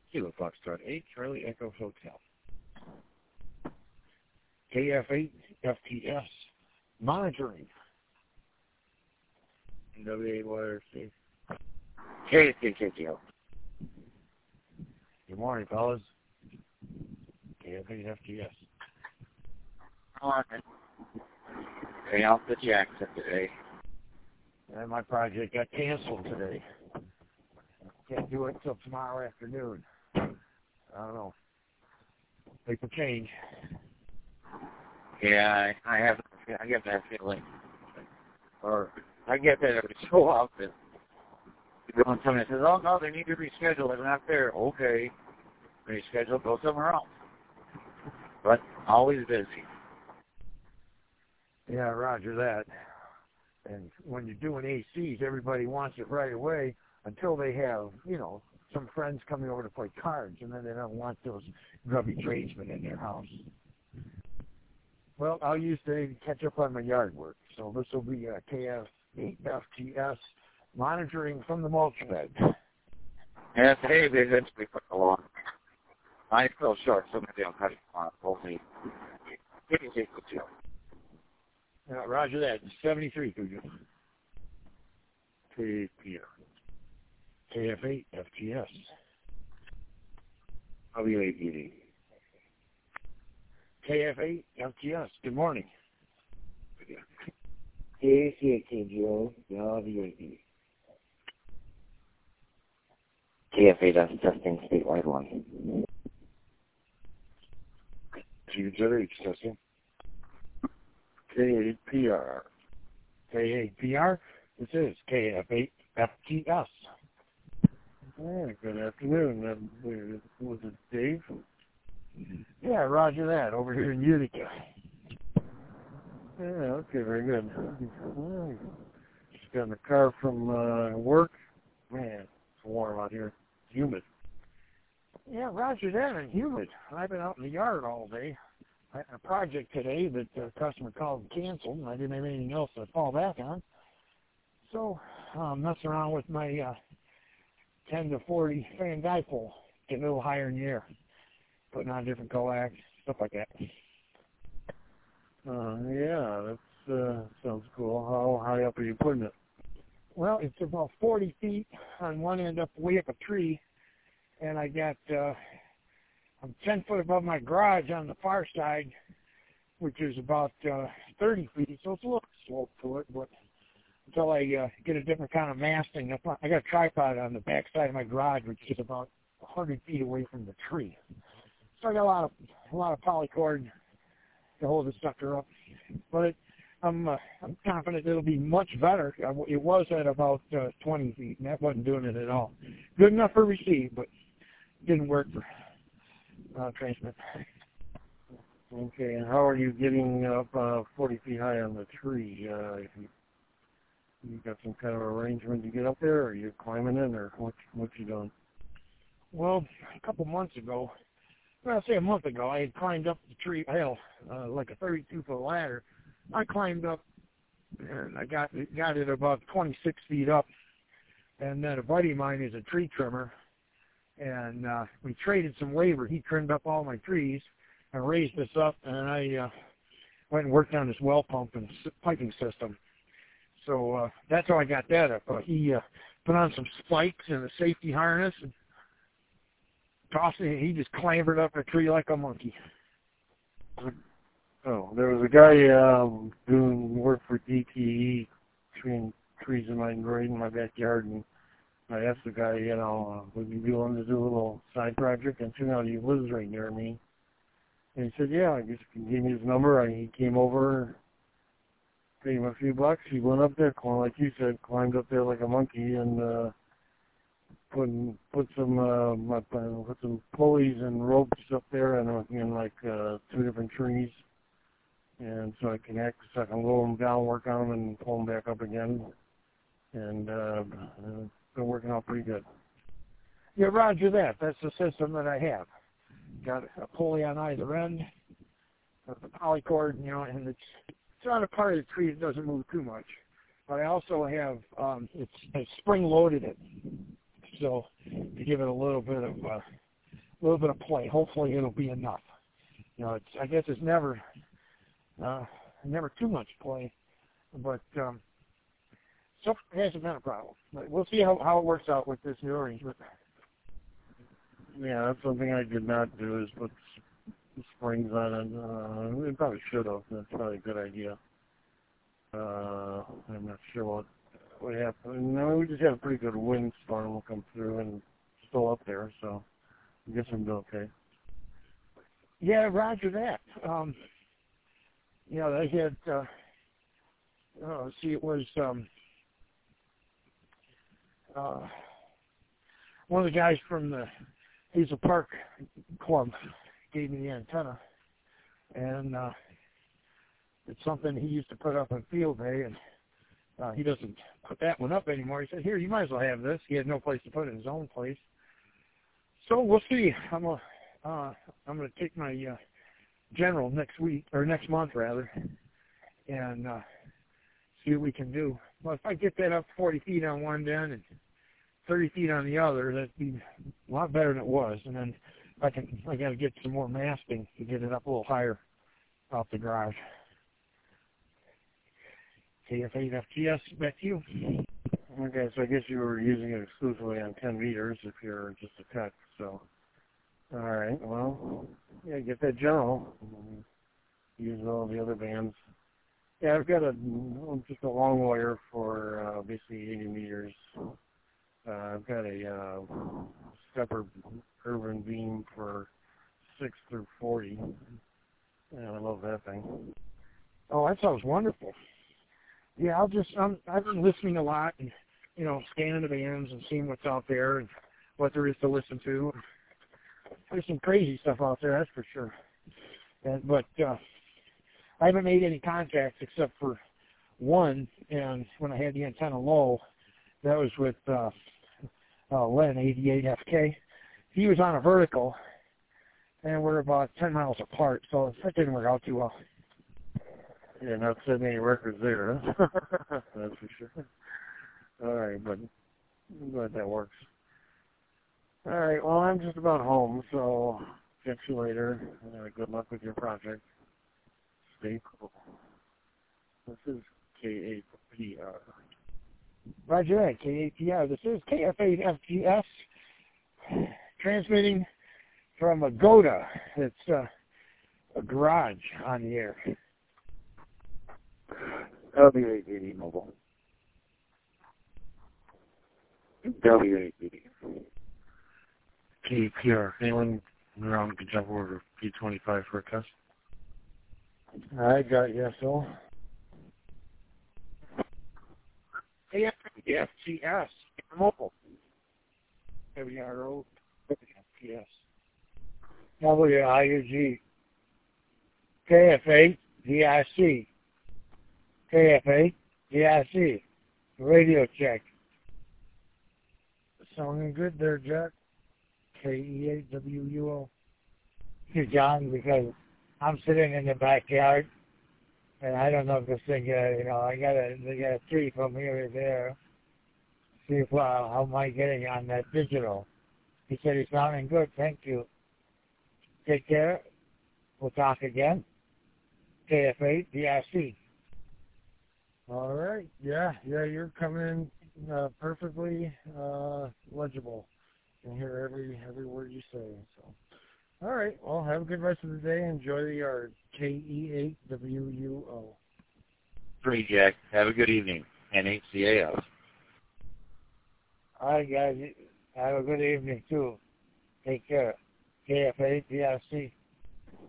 Kilo Foxtrot 8, Charlie Echo Hotel. KF8 FTS monitoring. WAYRC. KKKO. Good morning, fellas. KF8 FTS. Morning. Stay off the Jackson today. And my project got canceled today. Can't do it until tomorrow afternoon. I don't know. People change. Yeah, I get that feeling. Or I get that every so often. You go on somebody says, oh no, they need to reschedule. They're not there. Okay. Reschedule, go somewhere else. But always busy. Yeah, roger that. And when you're doing ACs, everybody wants it right away until they have, some friends coming over to play cards, and then they don't want those grubby tradesmen in their house. Well, I'll use today to catch up on my yard work. So this will be KF8FTS monitoring from the mulch bed. Yes, hey, they eventually put along. I fell short, so maybe I'll cut it on. Hopefully, Roger that. 73, Cujo. KF8 FTS. WAPD. KF8 FTS. Good morning. KCKGO. WAPD. KF8 testing statewide 1. G-Generics testing. K8PR. K8PR. This is KF8 FTS. Yeah, good afternoon. Was it Dave? Yeah, roger that. Over here in Utica. Yeah, okay, very good. Just got in the car from work. Man, it's warm out here. It's humid. Yeah, roger that. And humid. I've been out in the yard all day. I had a project today that the customer called and canceled, and I didn't have anything else to fall back on. So, messing around with my 10 to 40 fan dipole, getting a little higher in the air, putting on different coax, stuff like that. Yeah, that sounds cool. How high up are you putting it? Well, it's about 40 feet on one end, way up a tree, and I got I'm 10 foot above my garage on the far side, which is about 30 feet, so it's a little slope to it, but until I get a different kind of masting. I got a tripod on the back side of my garage, which is about 100 feet away from the tree. So I got a lot of polycord to hold the sucker up. But I'm confident it'll be much better. It was at about 20 feet, and that wasn't doing it at all. Good enough for receive, but didn't work for transmit. Okay, and how are you getting up 40 feet high on the tree? You got some kind of arrangement to get up there, or are you climbing in, or what you doing? Well, a couple months ago, well, I'll say a month ago, I had climbed up the tree, like a 32-foot ladder. I climbed up, and I got it about 26 feet up, and then a buddy of mine is a tree trimmer, and we traded some labor. He trimmed up all my trees and raised this up, and I went and worked on this well pump and piping system. So that's how I got that up. He put on some spikes and a safety harness and tossed it. He just clambered up a tree like a monkey. Oh, there was a guy doing work for DTE, treeing trees in my backyard, and I asked the guy, would you be willing to do a little side project? And turned out he lives right near me. And he said, yeah, I guess he gave me his number. He came over, paid him a few bucks. He went up there, like you said, climbed up there like a monkey, and put some pulleys and ropes up there, and in like 2 different trees, and so I can roll them down, work on them, and pull them back up again, and it's been working out pretty good. Yeah, roger that. That's the system that I have. Got a pulley on either end, the polycord, and it's on a part of the tree that doesn't move too much. But I also have it's spring loaded it, so to give it a little bit of little bit of play. Hopefully it'll be enough. I guess it's never too much play, but so far it hasn't been a problem. But we'll see how it works out with this new arrangement. Yeah, that's something I did not do, is put springs on it. We probably should have. That's probably a good idea. I'm not sure what happened. No, we just had a pretty good windstorm will come through and still up there, so I guess I'm doing okay. Yeah, roger that. They had, it was one of the guys from the Hazel Park Club gave me the antenna, and it's something he used to put up on field day, and he doesn't put that one up anymore. He said, "Here, you might as well have this." He had no place to put it in his own place. So we'll see. I'm gonna take my general next month rather, and see what we can do. Well, if I get that up 40 feet on one end and 30 feet on the other, that'd be a lot better than it was. And then I got to get some more masking to get it up a little higher off the garage. KF8FGS, back to you. Okay, so I guess you were using it exclusively on 10 meters if you're just a tech, so. All right, well, yeah, get that general. Use all the other bands. Yeah, I've got just a long wire for basically 80 meters. I've got a stepper urban beam for 6 through 40. Yeah, I love that thing. Oh, that sounds wonderful. Yeah, I've been listening a lot and, scanning the bands and seeing what's out there and what there is to listen to. There's some crazy stuff out there, that's for sure. But I haven't made any contacts except for one, and when I had the antenna low, that was with Len, 88FK. He was on a vertical, and we're about 10 miles apart, so that didn't work out too well. Yeah, not setting any records there, huh? That's for sure. All right, but I'm glad that works. All right, well, I'm just about home, so catch you later. Good luck with your project. Stay cool. This is KAPR. Roger that, KAPR. This is KF8FGS, transmitting from a Goda. It's a garage on the air. W880 mobile. W880. KPR. Anyone around can jump over to P25 for a test? I got you, so. KF8FGS, mobile. WRO, FGS. WIUG. KF8, DIC. KF8, DIC. Radio check. Sounding good there, Jack. KE8WUO. To John, because I'm sitting in the backyard, and I don't know if this thing, they got a tree from here to there. See if, how am I getting on that digital? He said he's sounding good. Thank you. Take care. We'll talk again. KF8 DIC. All right. Yeah, you're coming in perfectly legible. You can hear every word you say. So, all right. Well, have a good rest of the day. Enjoy the yard. KE8WUO. Great, Jack. Have a good evening. NHCAF. All right, guys. Have a good evening, too. Take care. KF8 DIC.